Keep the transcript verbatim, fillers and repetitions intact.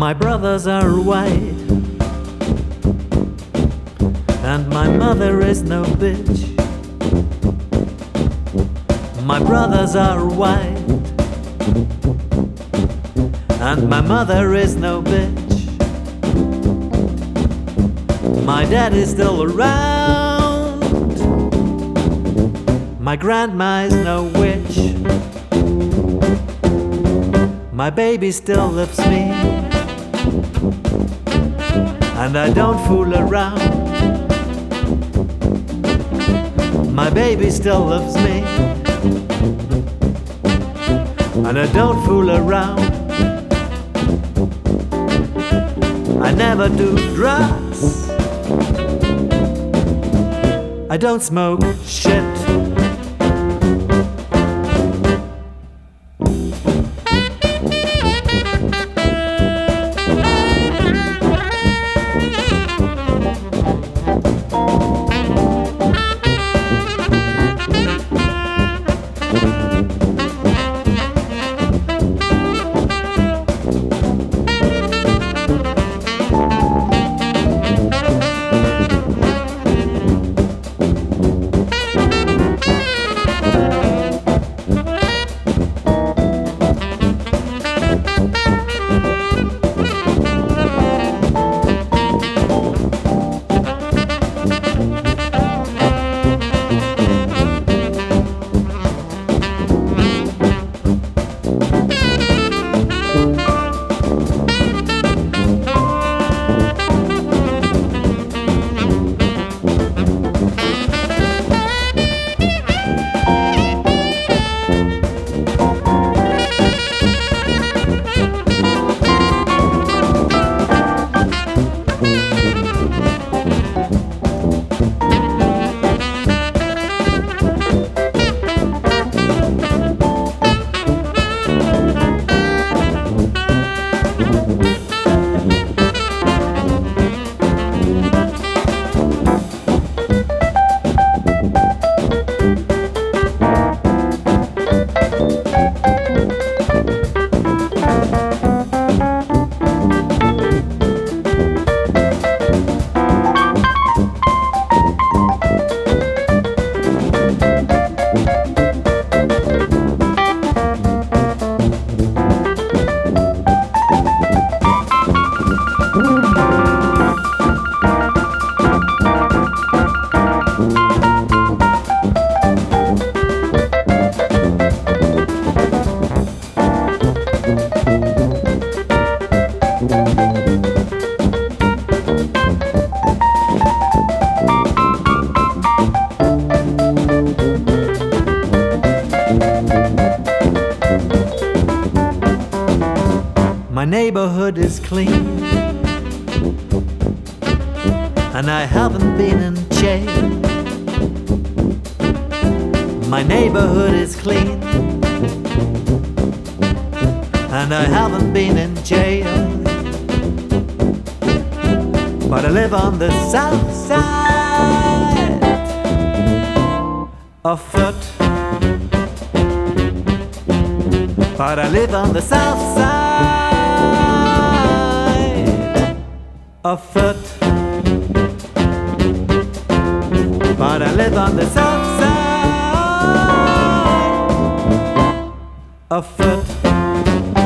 My brothers are white, and my mother is no bitch. My brothers are white, and my mother is no bitch. My dad is still around, my grandma is no witch. My baby still loves me, and I don't fool around. My baby still loves me, and I don't fool around. I never do drugs, I don't smoke shit. My neighborhood is clean, and I haven't been in jail. My neighborhood is clean, and I haven't been in jail. But I live on the south side of Foot. But I live on the south side of Foot. But I live on the south side of Foot.